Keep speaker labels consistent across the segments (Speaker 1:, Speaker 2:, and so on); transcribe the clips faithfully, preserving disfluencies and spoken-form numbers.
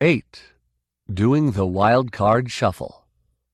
Speaker 1: eight. Doing the Wild Card Shuffle.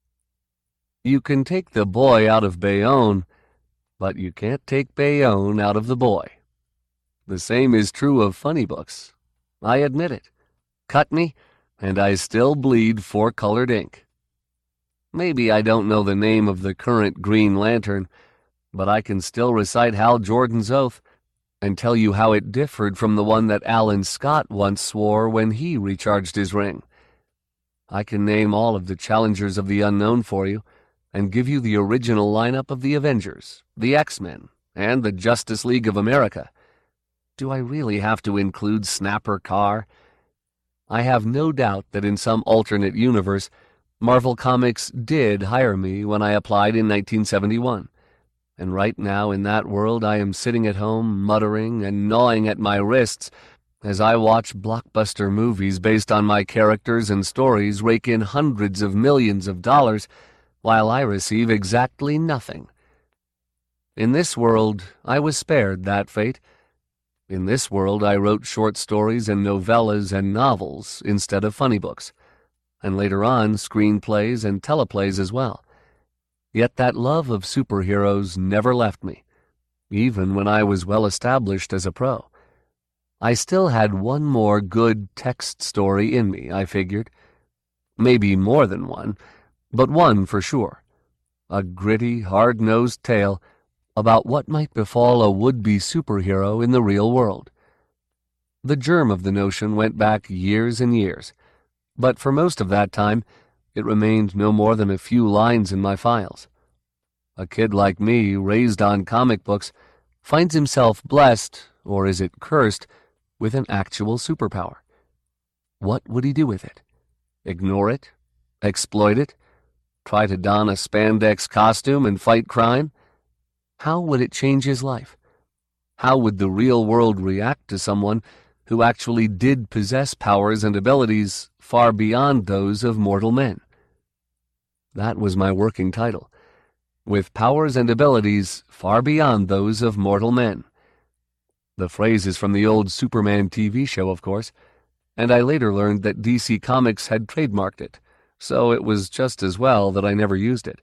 Speaker 1: You can take the boy out of Bayonne, but you can't take Bayonne out of the boy. The same is true of funny books. I admit it. Cut me, and I still bleed four-colored ink. Maybe I don't know the name of the current Green Lantern, but I can still recite Hal Jordan's oath and tell you how it differed from the one that Alan Scott once swore when he recharged his ring. I can name all of the challengers of the unknown for you, and give you the original lineup of the Avengers, the X-Men, and the Justice League of America. Do I really have to include Snapper Carr? I have no doubt that in some alternate universe, Marvel Comics did hire me when I applied in nineteen seventy-one. And right now in that world I am sitting at home muttering and gnawing at my wrists as I watch blockbuster movies based on my characters and stories rake in hundreds of millions of dollars while I receive exactly nothing. In this world, I was spared that fate. In this world, I wrote short stories and novellas and novels instead of funny books, and later on, screenplays and teleplays as well. Yet that love of superheroes never left me, even when I was well established as a pro. I still had one more good text story in me, I figured. Maybe more than one, but one for sure. A gritty, hard-nosed tale about what might befall a would-be superhero in the real world. The germ of the notion went back years and years, but for most of that time, it remained no more than a few lines in my files. A kid like me, raised on comic books, finds himself blessed, or is it cursed, with an actual superpower. What would he do with it? Ignore it? Exploit it? Try to don a spandex costume and fight crime? How would it change his life? How would the real world react to someone who actually did possess powers and abilities far beyond those of mortal men? That was my working title. With powers and abilities far beyond those of mortal men. The phrase is from the old Superman T V show, of course, and I later learned that D C Comics had trademarked it, so it was just as well that I never used it.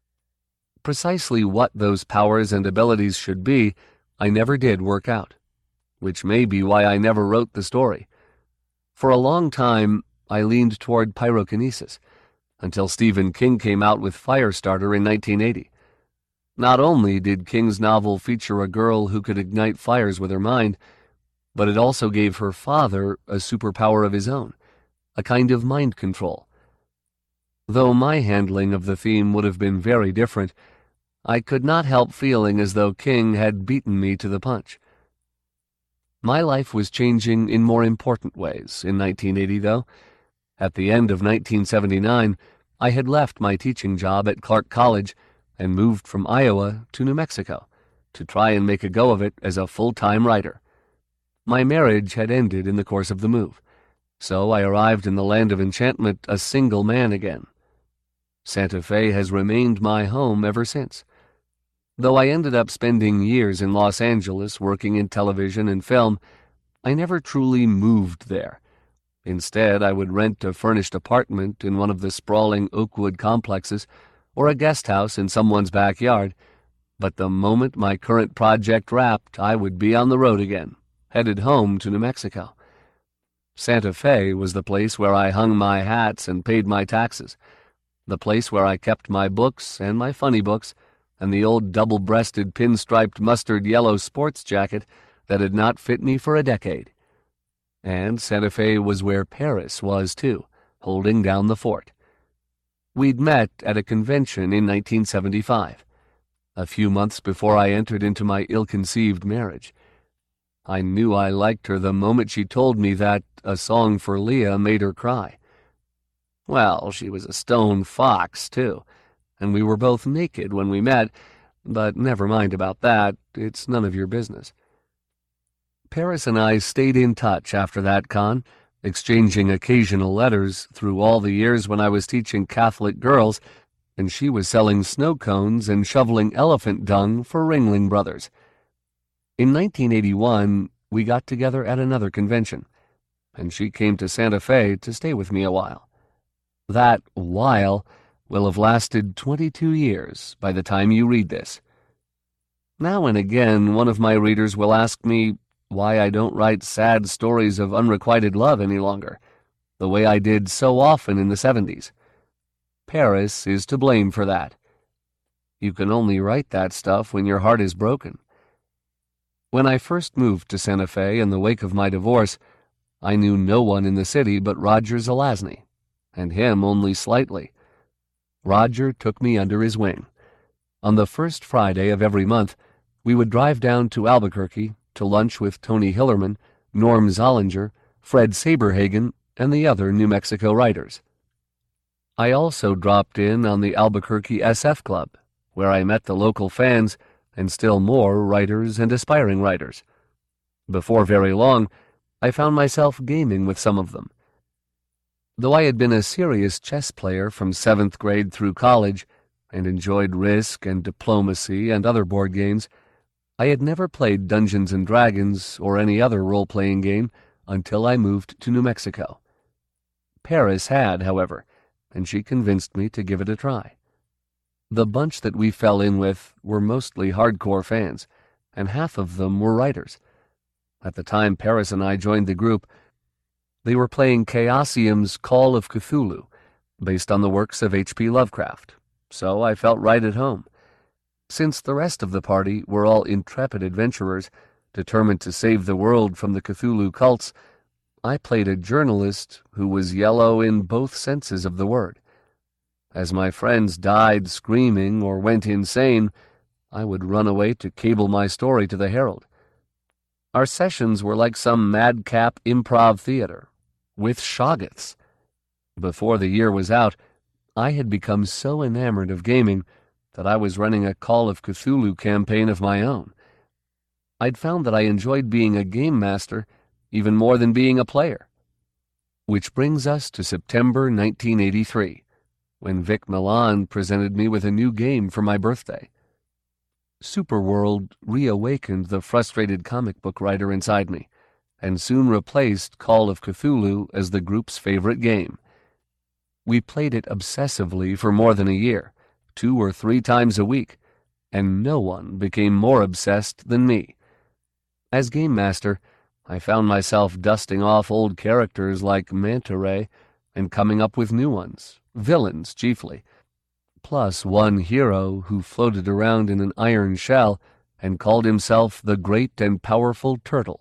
Speaker 1: Precisely what those powers and abilities should be, I never did work out, which may be why I never wrote the story. For a long time, I leaned toward pyrokinesis, until Stephen King came out with Firestarter in nineteen eighty. Not only did King's novel feature a girl who could ignite fires with her mind, but it also gave her father a superpower of his own, a kind of mind control. Though my handling of the theme would have been very different, I could not help feeling as though King had beaten me to the punch. My life was changing in more important ways in nineteen eighty, though. At the end of nineteen seventy-nine, I had left my teaching job at Clark College and moved from Iowa to New Mexico to try and make a go of it as a full-time writer. My marriage had ended in the course of the move, so I arrived in the land of enchantment a single man again. Santa Fe has remained my home ever since. Though I ended up spending years in Los Angeles working in television and film, I never truly moved there. Instead, I would rent a furnished apartment in one of the sprawling Oakwood complexes or a guest house in someone's backyard, but the moment my current project wrapped, I would be on the road again, headed home to New Mexico. Santa Fe was the place where I hung my hats and paid my taxes, the place where I kept my books and my funny books, and the old double-breasted pinstriped mustard yellow sports jacket that had not fit me for a decade. And Santa Fe was where Paris was, too, holding down the fort. We'd met at a convention in nineteen seventy-five, a few months before I entered into my ill-conceived marriage. I knew I liked her the moment she told me that A Song for Leah made her cry. Well, she was a stone fox, too, and we were both naked when we met, but never mind about that, it's none of your business. Paris and I stayed in touch after that con, exchanging occasional letters through all the years when I was teaching Catholic girls, and she was selling snow cones and shoveling elephant dung for Ringling Brothers. In nineteen eighty-one, we got together at another convention. and she came to Santa Fe to stay with me a while. That while will have lasted twenty-two years by the time you read this. Now and again, one of my readers will ask me why I don't write sad stories of unrequited love any longer, the way I did so often in the seventies. Paris is to blame for that. You can only write that stuff when your heart is broken. When I first moved to Santa Fe in the wake of my divorce, I knew no one in the city but Roger Zelazny, and him only slightly. Roger took me under his wing. On the first Friday of every month, we would drive down to Albuquerque to lunch with Tony Hillerman, Norm Zollinger, Fred Saberhagen, and the other New Mexico writers. I also dropped in on the Albuquerque S F Club, where I met the local fans and still more writers and aspiring writers. Before very long, I found myself gaming with some of them. Though I had been a serious chess player from seventh grade through college and enjoyed Risk and Diplomacy and other board games, I had never played Dungeons and Dragons or any other role-playing game until I moved to New Mexico. Paris had, however, and she convinced me to give it a try. The bunch that we fell in with were mostly hardcore fans, and half of them were writers. At the time Paris and I joined the group, they were playing Chaosium's Call of Cthulhu, based on the works of H P Lovecraft, so I felt right at home. Since the rest of the party were all intrepid adventurers, determined to save the world from the Cthulhu cults, I played a journalist who was yellow in both senses of the word. As my friends died screaming or went insane, I would run away to cable my story to the Herald. Our sessions were like some madcap improv theater, with shoggoths. Before the year was out, I had become so enamored of gaming that I was running a Call of Cthulhu campaign of my own. I'd found that I enjoyed being a game master even more than being a player. Which brings us to September nineteen eighty-three, when Vic Milan presented me with a new game for my birthday. Superworld reawakened the frustrated comic book writer inside me, and soon replaced Call of Cthulhu as the group's favorite game. We played it obsessively for more than a year, two or three times a week, and no one became more obsessed than me. As game master, I found myself dusting off old characters like Manta Ray and coming up with new ones, villains chiefly, plus one hero who floated around in an iron shell and called himself the Great and Powerful Turtle.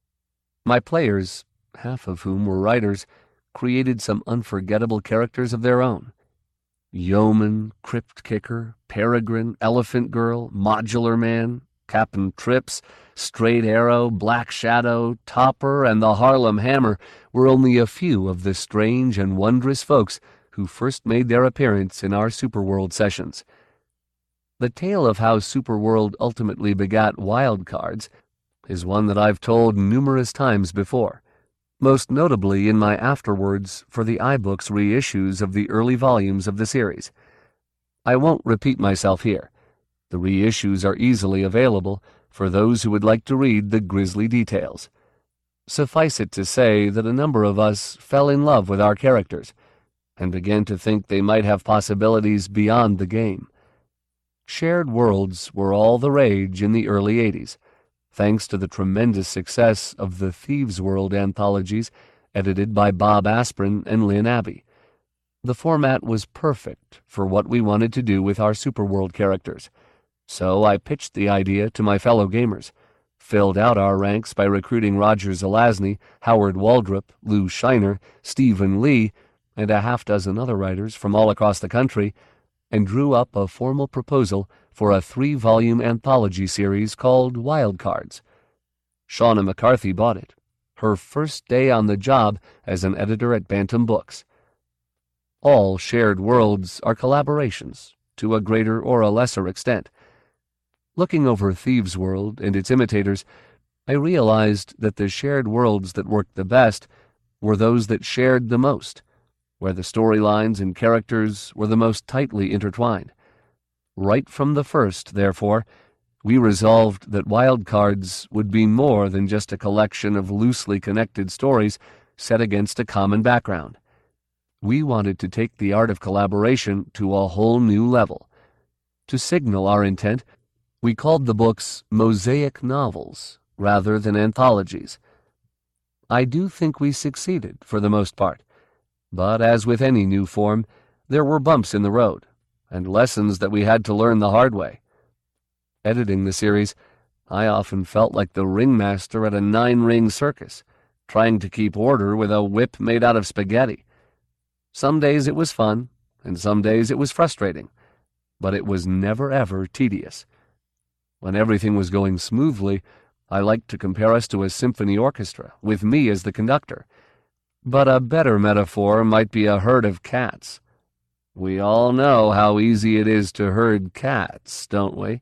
Speaker 1: My players, half of whom were writers, created some unforgettable characters of their own. Yeoman, Crypt Kicker, Peregrine, Elephant Girl, Modular Man, Captain Trips, Straight Arrow, Black Shadow, Topper, and the Harlem Hammer were only a few of the strange and wondrous folks who first made their appearance in our Superworld sessions. The tale of how Superworld ultimately begat Wild Cards is one that I've told numerous times before, most notably in my afterwords for the iBooks reissues of the early volumes of the series. I won't repeat myself here. The reissues are easily available for those who would like to read the grisly details. Suffice it to say that a number of us fell in love with our characters and began to think they might have possibilities beyond the game. Shared worlds were all the rage in the early eighties, thanks to the tremendous success of the Thieves' World anthologies edited by Bob Asprin and Lynn Abbey. The format was perfect for what we wanted to do with our Superworld characters, so I pitched the idea to my fellow gamers, filled out our ranks by recruiting Roger Zelazny, Howard Waldrop, Lou Shiner, Stephen Lee, and a half-dozen other writers from all across the country, and drew up a formal proposal for a three-volume anthology series called Wild Cards. Shauna McCarthy bought it, her first day on the job as an editor at Bantam Books. All shared worlds are collaborations, to a greater or a lesser extent. Looking over Thieves' World and its imitators, I realized that the shared worlds that worked the best were those that shared the most, where the storylines and characters were the most tightly intertwined. Right from the first, therefore, we resolved that Wild Cards would be more than just a collection of loosely connected stories set against a common background. We wanted to take the art of collaboration to a whole new level. To signal our intent, we called the books mosaic novels rather than anthologies. I do think we succeeded for the most part, but as with any new form, there were bumps in the road and lessons that we had to learn the hard way. Editing the series, I often felt like the ringmaster at a nine-ring circus, trying to keep order with a whip made out of spaghetti. Some days it was fun, and some days it was frustrating, but it was never ever tedious. When everything was going smoothly, I liked to compare us to a symphony orchestra, with me as the conductor. But a better metaphor might be a herd of cats. We all know how easy it is to herd cats, don't we?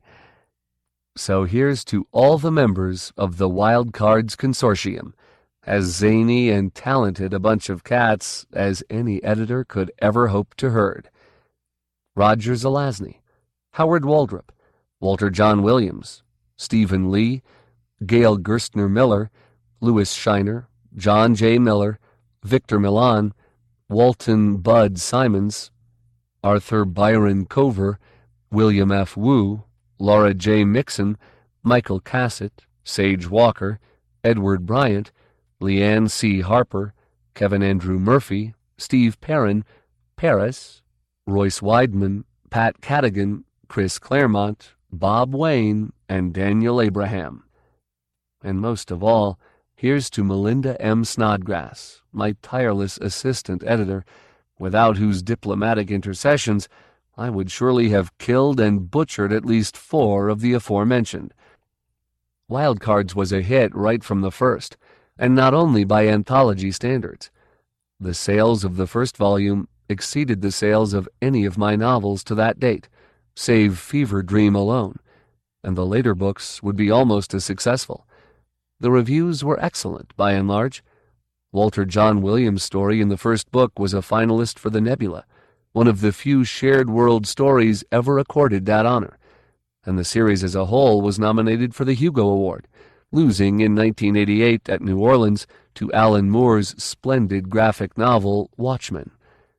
Speaker 1: So here's to all the members of the Wild Cards Consortium, as zany and talented a bunch of cats as any editor could ever hope to herd. Roger Zelazny, Howard Waldrop, Walter John Williams, Stephen Lee, Gail Gerstner Miller, Louis Shiner, John J. Miller, Victor Milan, Walton Bud Simons, Arthur Byron Cover, William F. Wu, Laura J. Mixon, Michael Cassett, Sage Walker, Edward Bryant, Leanne C. Harper, Kevin Andrew Murphy, Steve Perrin, Paris, Royce Weidman, Pat Cadigan, Chris Claremont, Bob Wayne, and Daniel Abraham. And most of all, here's to Melinda M. Snodgrass, my tireless assistant editor, without whose diplomatic intercessions I would surely have killed and butchered at least four of the aforementioned. Wild Cards was a hit right from the first, and not only by anthology standards. The sales of the first volume exceeded the sales of any of my novels to that date, save Fever Dream alone, and the later books would be almost as successful. The reviews were excellent, by and large. Walter John Williams' story in the first book was a finalist for the Nebula, one of the few shared world stories ever accorded that honor, and the series as a whole was nominated for the Hugo Award, losing in nineteen eighty-eight at New Orleans to Alan Moore's splendid graphic novel Watchmen.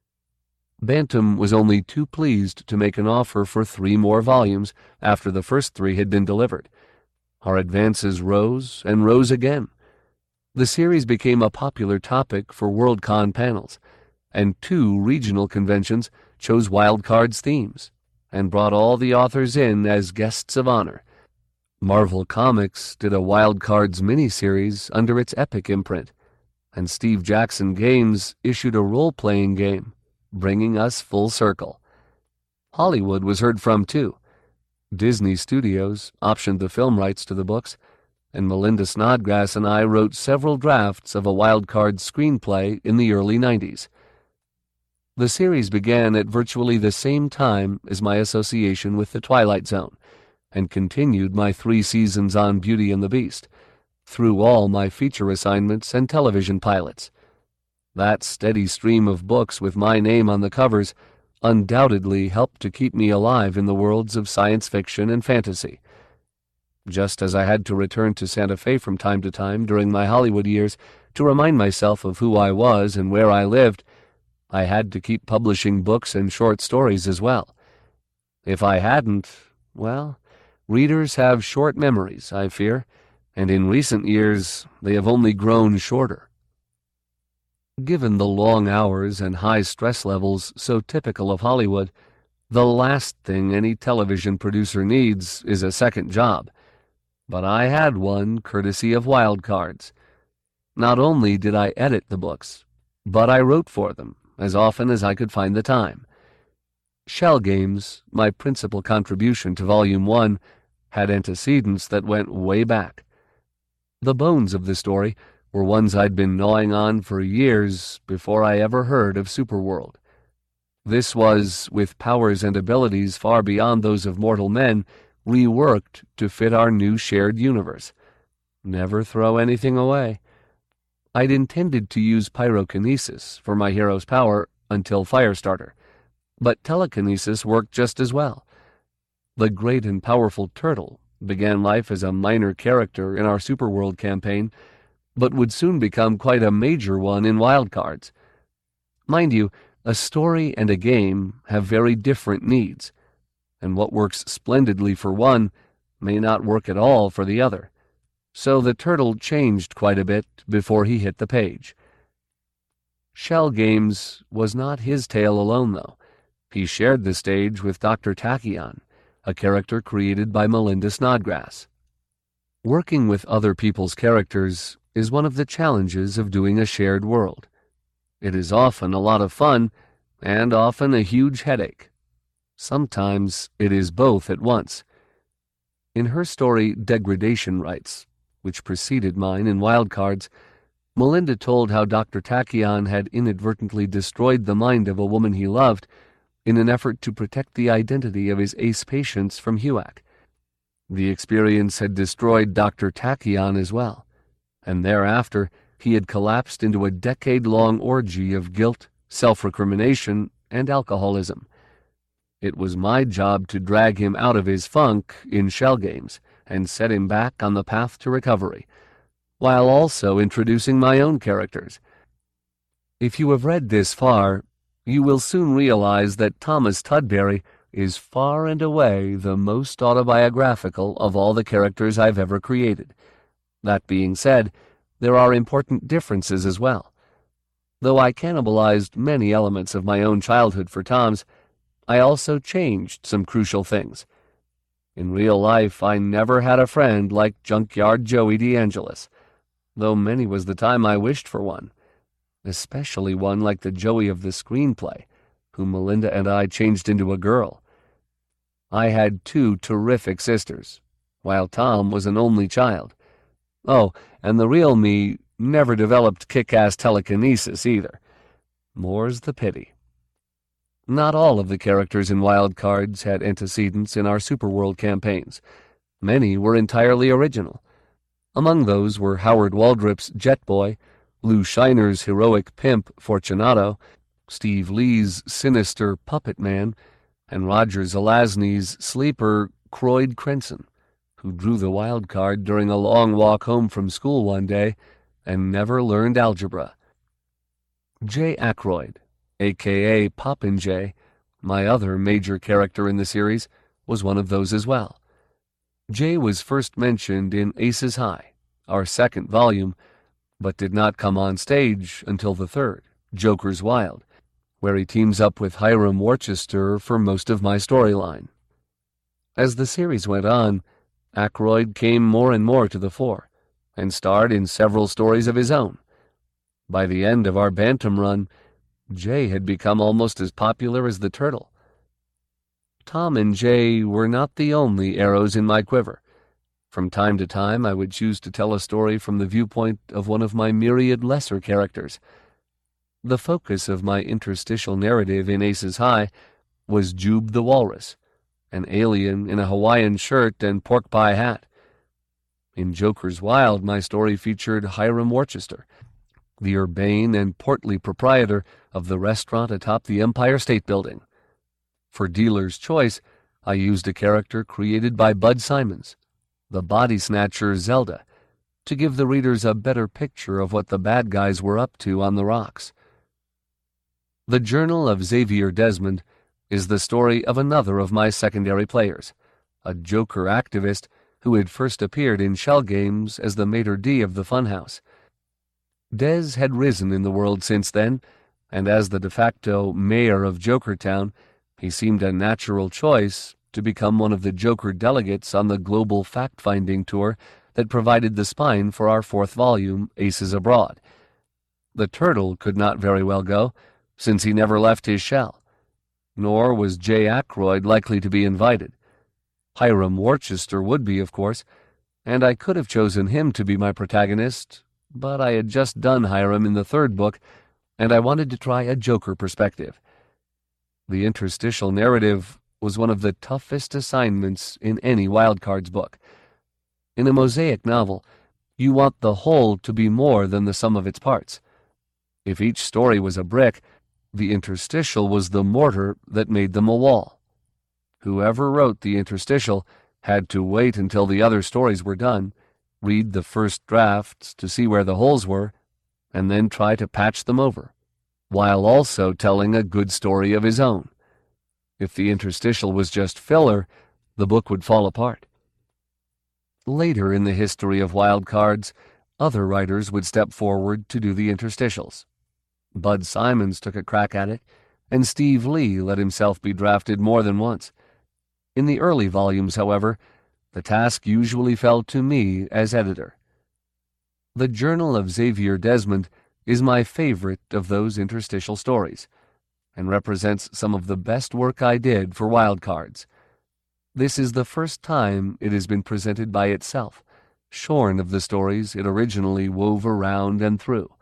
Speaker 1: Bantam was only too pleased to make an offer for three more volumes after the first three had been delivered. Our advances rose and rose again. The series became a popular topic for Worldcon panels, and two regional conventions chose Wild Cards themes and brought all the authors in as guests of honor. Marvel Comics did a Wild Cards miniseries under its Epic imprint, and Steve Jackson Games issued a role-playing game, bringing us full circle. Hollywood was heard from, too. Disney Studios optioned the film rights to the books, and Melinda Snodgrass and I wrote several drafts of a Wild Cards screenplay in the early nineties. The series began at virtually the same time as my association with The Twilight Zone, and continued my three seasons on Beauty and the Beast, through all my feature assignments and television pilots. That steady stream of books with my name on the covers undoubtedly helped to keep me alive in the worlds of science fiction and fantasy. Just as I had to return to Santa Fe from time to time during my Hollywood years to remind myself of who I was and where I lived, I had to keep publishing books and short stories as well. If I hadn't, well, readers have short memories, I fear, and in recent years they have only grown shorter. Given the long hours and high stress levels so typical of Hollywood, the last thing any television producer needs is a second job. But I had one courtesy of Wild Cards. Not only did I edit the books, but I wrote for them as often as I could find the time. Shell Games, my principal contribution to Volume One, had antecedents that went way back. The bones of the story were ones I'd been gnawing on for years before I ever heard of Superworld. This was, with powers and abilities far beyond those of mortal men, reworked to fit our new shared universe. Never throw anything away. I'd intended to use pyrokinesis for my hero's power until Firestarter, but telekinesis worked just as well. The great and powerful Turtle began life as a minor character in our Superworld campaign, but would soon become quite a major one in wildcards. Mind you, a story and a game have very different needs, and what works splendidly for one may not work at all for the other. So the turtle changed quite a bit before he hit the page. Shell Games was not his tale alone, though. He shared the stage with Doctor Tachyon, a character created by Melinda Snodgrass. Working with other people's characters is one of the challenges of doing a shared world. It is often a lot of fun, and often a huge headache. Sometimes it is both at once. In her story Degradation Rights, which preceded mine in Wildcards, Melinda told how Doctor Tachyon had inadvertently destroyed the mind of a woman he loved in an effort to protect the identity of his ace patients from HUAC. The experience had destroyed Doctor Tachyon as well, and thereafter he had collapsed into a decade-long orgy of guilt, self-recrimination, and alcoholism. It was my job to drag him out of his funk in Shell Games and set him back on the path to recovery, while also introducing my own characters. If you have read this far, you will soon realize that Thomas Tudbury is far and away the most autobiographical of all the characters I've ever created. That being said, there are important differences as well. Though I cannibalized many elements of my own childhood for Tom's, I also changed some crucial things. In real life, I never had a friend like Junkyard Joey DeAngelis, though many was the time I wished for one, especially one like the Joey of the screenplay, whom Melinda and I changed into a girl. I had two terrific sisters, while Tom was an only child. Oh, and the real me never developed kick-ass telekinesis either. More's the pity. Not all of the characters in Wildcards had antecedents in our Superworld campaigns. Many were entirely original. Among those were Howard Waldrop's Jet Boy, Lou Shiner's heroic pimp Fortunato, Steve Lee's sinister Puppet Man, and Roger Zelazny's sleeper Croyd Crenson, who drew the wild card during a long walk home from school one day and never learned algebra. Jay Aykroyd, a k a. Poppin' Jay, my other major character in the series, was one of those as well. Jay was first mentioned in Aces High, our second volume, but did not come on stage until the third, Joker's Wild, where he teams up with Hiram Worcester for most of my storyline. As the series went on, Aykroyd came more and more to the fore, and starred in several stories of his own. By the end of our Bantam run, Jay had become almost as popular as the Turtle. Tom and Jay were not the only arrows in my quiver. From time to time, I would choose to tell a story from the viewpoint of one of my myriad lesser characters. The focus of my interstitial narrative in Aces High was Jube the Walrus, an alien in a Hawaiian shirt and pork pie hat. In Joker's Wild, my story featured Hiram Worcester, the urbane and portly proprietor of the restaurant atop the Empire State Building. For Dealer's Choice, I used a character created by Bud Simons, the body snatcher Zelda, to give the readers a better picture of what the bad guys were up to on the rocks. The Journal of Xavier Desmond is the story of another of my secondary players, a Joker activist who had first appeared in Shell Games as the maitre d' of the Funhouse. Des had risen in the world since then, and as the de facto mayor of Jokertown, he seemed a natural choice to become one of the Joker delegates on the global fact-finding tour that provided the spine for our fourth volume, Aces Abroad. The Turtle could not very well go, since he never left his shell. Nor was Jay Aykroyd likely to be invited. Hiram Worcester would be, of course, and I could have chosen him to be my protagonist, but I had just done Hiram in the third book, and I wanted to try a Joker perspective. The interstitial narrative was one of the toughest assignments in any Wildcards book. In a mosaic novel, you want the whole to be more than the sum of its parts. If each story was a brick, the interstitial was the mortar that made them a wall. Whoever wrote the interstitial had to wait until the other stories were done, read the first drafts to see where the holes were, and then try to patch them over, while also telling a good story of his own. If the interstitial was just filler, the book would fall apart. Later in the history of Wild Cards, other writers would step forward to do the interstitials. Bud Simons took a crack at it, and Steve Lee let himself be drafted more than once. In the early volumes, however, the task usually fell to me as editor. The Journal of Xavier Desmond is my favorite of those interstitial stories, and represents some of the best work I did for Wild Cards. This is the first time it has been presented by itself, shorn of the stories it originally wove around and through.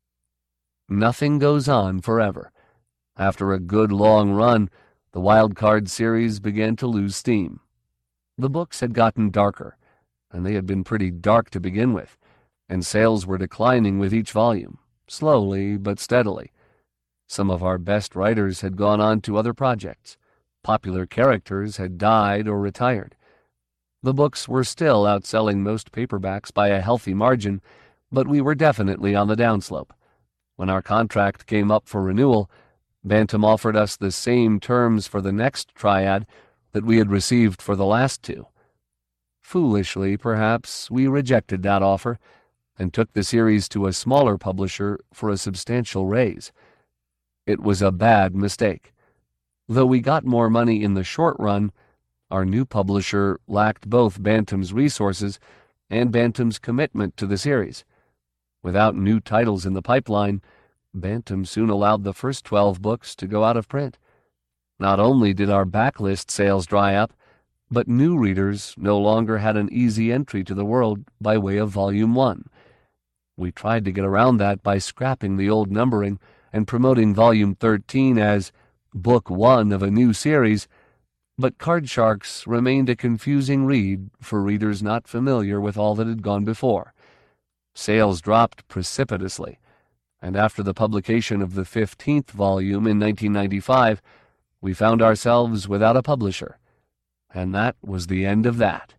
Speaker 1: Nothing goes on forever. After a good long run, the Wild Card series began to lose steam. The books had gotten darker, and they had been pretty dark to begin with, and sales were declining with each volume, slowly but steadily. Some of our best writers had gone on to other projects. Popular characters had died or retired. The books were still outselling most paperbacks by a healthy margin, but we were definitely on the downslope. When our contract came up for renewal, Bantam offered us the same terms for the next triad that we had received for the last two. Foolishly, perhaps, we rejected that offer and took the series to a smaller publisher for a substantial raise. It was a bad mistake. Though we got more money in the short run, our new publisher lacked both Bantam's resources and Bantam's commitment to the series. Without new titles in the pipeline, Bantam soon allowed the first twelve books to go out of print. Not only did our backlist sales dry up, but new readers no longer had an easy entry to the world by way of Volume one. We tried to get around that by scrapping the old numbering and promoting Volume thirteen as Book One of a new series, but Card Sharks remained a confusing read for readers not familiar with all that had gone before. Sales dropped precipitously, and after the publication of the fifteenth volume in nineteen ninety-five, we found ourselves without a publisher, and that was the end of that.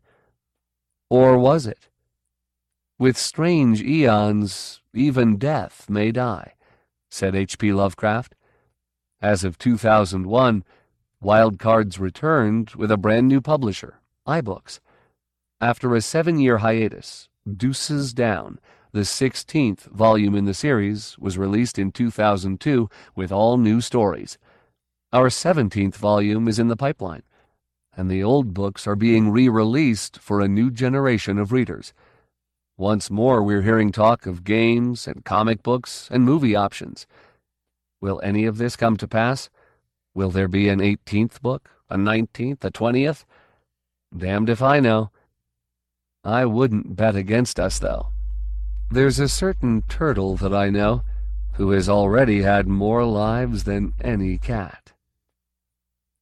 Speaker 1: Or was it? With strange eons, even death may die, said H P Lovecraft. As of two thousand one, Wild Cards returned with a brand new publisher, iBooks. After a seven-year hiatus, Deuces Down, the sixteenth volume in the series, was released in two thousand two with all new stories. Our seventeenth volume is in the pipeline, and the old books are being re-released for a new generation of readers. Once more we're hearing talk of games and comic books and movie options. Will any of this come to pass? Will there be an eighteenth book, a nineteenth, a twentieth? Damned if I know. I wouldn't bet against us, though. There's a certain turtle that I know who has already had more lives than any cat.